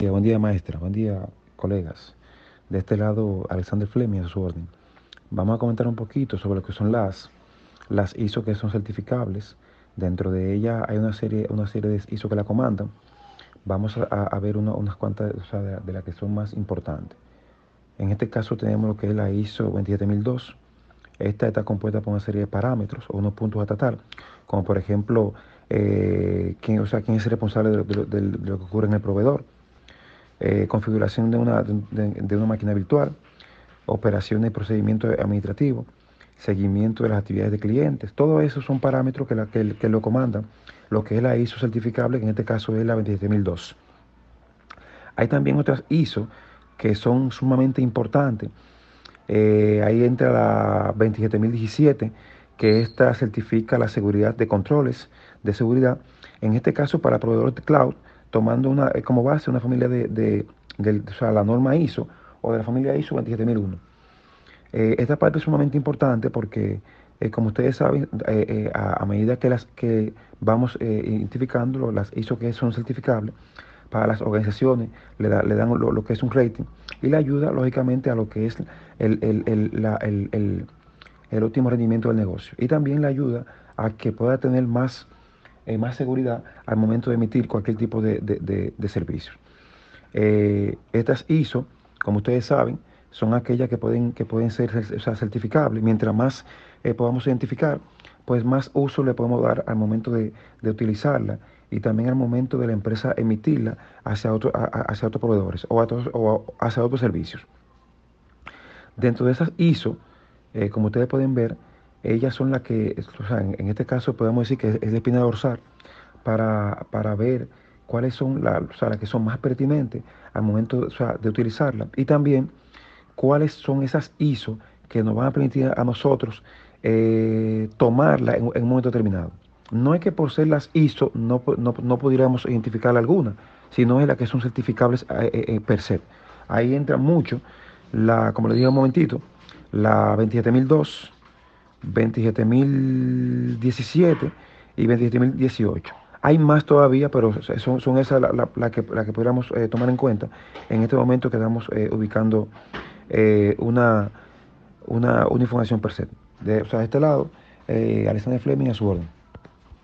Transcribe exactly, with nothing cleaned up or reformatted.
Buen día, maestra. Buen día, colegas. De este lado, Alexander Fleming a su orden. Vamos a comentar un poquito sobre lo que son las, las I S O que son certificables. Dentro de ellas hay una serie, una serie de I S O que la comandan. Vamos a, a ver una- unas cuantas, o sea, de, de las que son más importantes. En este caso tenemos lo que es la I S O veintisiete mil dos. Esta está compuesta por una serie de parámetros o unos puntos a tratar, como por ejemplo, eh, quién, o sea, quién es el responsable de, lo de lo- de lo que ocurre en el proveedor, eh, configuración de una, de, de una máquina virtual, operaciones y procedimientos administrativos, seguimiento de las actividades de clientes. Todo eso son parámetros que, la, que, que lo comandan, lo que es la I S O certificable, que en este caso es la veintisiete mil dos. Hay también otras I S O que son sumamente importantes. Eh, ahí entra la veintisiete mil diecisiete, que esta certifica la seguridad de controles de seguridad, en este caso para proveedores de cloud, tomando una, eh, como base una familia de, de, del- o sea, la norma I S O o de la familia I S O veintisiete mil uno. Eh, esta parte es sumamente importante porque, eh, como ustedes saben, eh, eh, a, a medida que, las, que vamos eh, identificando las I S O que son certificables, para las organizaciones le, da- le dan lo, lo que es un rating y le ayuda, lógicamente, a lo que es el, el, el, la- el- el- el óptimo rendimiento del negocio. Y también le ayuda a que pueda tener más, eh, más seguridad al momento de emitir cualquier tipo de, de, de, de servicio. Eh, estas I S O, como ustedes saben, son aquellas que pueden, que pueden ser, o sea, certificables. Mientras más eh, podamos identificar, pues más uso le podemos dar al momento de, de utilizarla y también al momento de la empresa emitirla hacia, otro, a- a- hacia otros proveedores o, a otros- o a- hacia otros servicios. Dentro de esas I S O, eh, como ustedes pueden ver, ellas son las que, o sea, en, en este caso podemos decir que es, es de espina dorsal para, para ver cuáles son la- o sea, las que son más pertinentes al momento, o sea, de utilizarla. Y también cuáles son esas I S O que nos van a permitir a nosotros eh, tomarla en, en un momento determinado. No es que por ser las I S O no, pu- no, no pudiéramos identificar alguna, sino es las que son certificables eh, eh, eh, per se. Ahí entra mucho, la, como le dije un momentito, la veintisiete mil dos, veintisiete mil diecisiete y veintisiete mil dieciocho. Hay más todavía, pero son, son esas las la, la que, la que podríamos eh, tomar en cuenta en este momento que estamos eh, ubicando eh, una, una, una información per se. De, o sea, de este lado, eh, Alexander Fleming a su orden.